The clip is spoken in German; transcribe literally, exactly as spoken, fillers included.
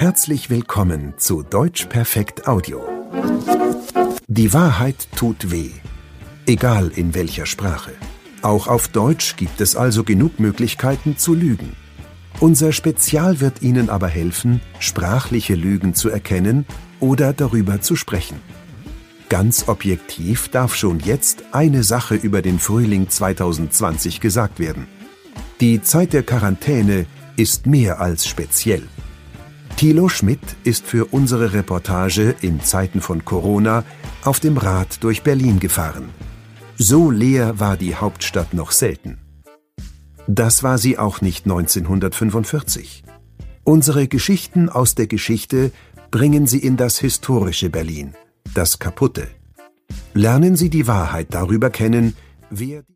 Herzlich willkommen zu Deutsch Perfekt Audio. Die Wahrheit tut weh, egal in welcher Sprache. Auch auf Deutsch gibt es also genug Möglichkeiten zu lügen. Unser Spezial wird Ihnen aber helfen, sprachliche Lügen zu erkennen oder darüber zu sprechen. Ganz objektiv darf schon jetzt eine Sache über den Frühling zweitausendzwanzig gesagt werden. Die Zeit der Quarantäne ist mehr als speziell. Thilo Schmidt ist für unsere Reportage in Zeiten von Corona auf dem Rad durch Berlin gefahren. So leer war die Hauptstadt noch selten. Das war sie auch nicht neunzehnhundertfünfundvierzig. Unsere Geschichten aus der Geschichte bringen Sie in das historische Berlin, das kaputte. Lernen Sie die Wahrheit darüber kennen, wer